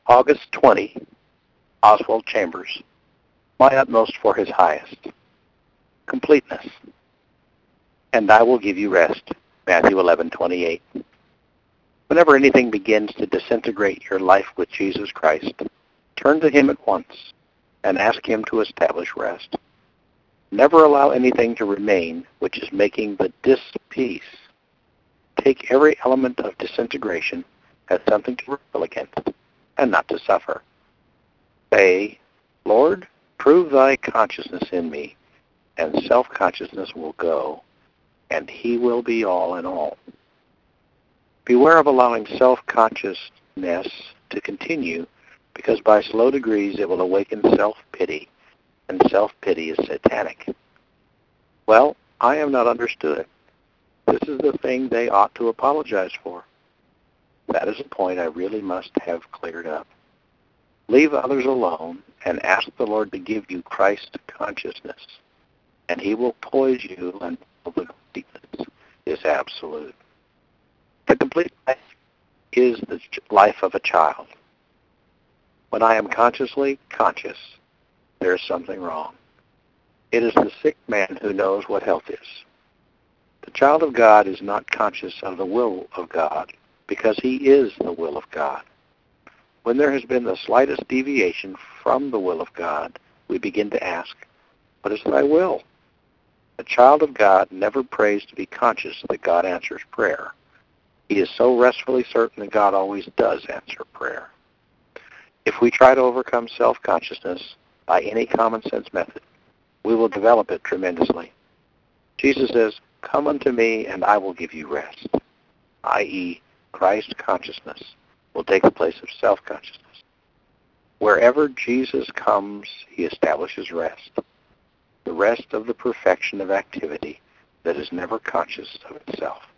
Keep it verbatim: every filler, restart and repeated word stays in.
August twentieth, Oswald Chambers. My utmost for his highest. Completeness. And I will give you rest. Matthew eleven twenty-eight. Whenever anything begins to disintegrate your life with Jesus Christ, turn to him at once and ask him to establish rest. Never allow anything to remain which is making the dis-peace. Take every element of disintegration as something to rebel against and not to suffer. Say, Lord, prove thy consciousness in me, and self-consciousness will go, and he will be all in all. Beware of allowing self-consciousness to continue, because by slow degrees it will awaken self-pity, and self-pity is satanic. Well, I have not understood. This is the thing they ought to apologize for. That is a point I really must have cleared up. Leave others alone and ask the Lord to give you Christ consciousness, and he will poise you until the completeness is absolute. The complete life is the life of a child. When I am consciously conscious, there is something wrong. It is the sick man who knows what health is. The child of God is not conscious of the will of God because he is the will of God. When there has been the slightest deviation from the will of God, we begin to ask, what is thy will? The child of God never prays to be conscious that God answers prayer. He is so restfully certain that God always does answer prayer. If we try to overcome self-consciousness by any common sense method, we will develop it tremendously. Jesus says, come unto me and I will give you rest, that is, Christ consciousness will take the place of self-consciousness. Wherever Jesus comes, he establishes rest, the rest of the perfection of activity that is never conscious of itself.